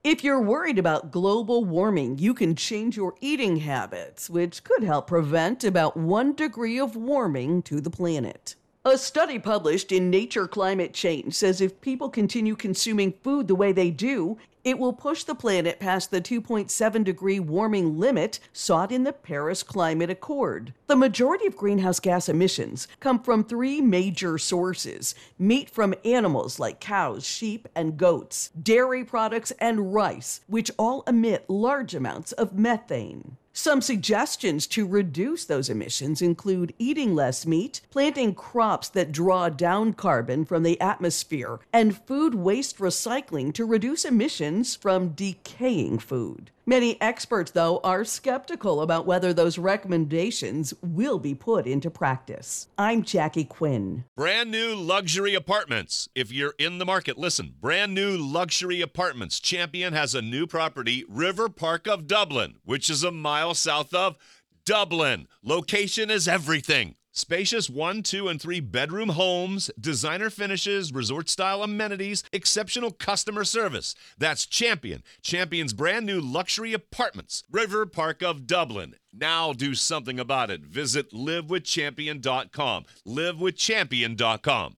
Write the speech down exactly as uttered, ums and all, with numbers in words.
If you're worried about global warming, you can change your eating habits, which could help prevent about one degree of warming to the planet. A study published in Nature Climate Change says if people continue consuming food the way they do, it will push the planet past the two point seven degree warming limit sought in the Paris Climate Accord. The majority of greenhouse gas emissions come from three major sources: meat from animals like cows, sheep, and goats, dairy products, and rice, which all emit large amounts of methane. Some suggestions to reduce those emissions include eating less meat, planting crops that draw down carbon from the atmosphere, and food waste recycling to reduce emissions from decaying food. Many experts, though, are skeptical about whether those recommendations will be put into practice. I'm Jackie Quinn. Brand new luxury apartments. If you're in the market, listen. Brand new luxury apartments. Champion has a new property, River Park of Dublin, which is a mile south of Dublin. Location is everything. Spacious one, two, and three bedroom homes, designer finishes, resort-style amenities, exceptional customer service. That's Champion. Champion's brand new luxury apartments. River Park of Dublin. Now do something about it. Visit live with champion dot com. live with champion dot com.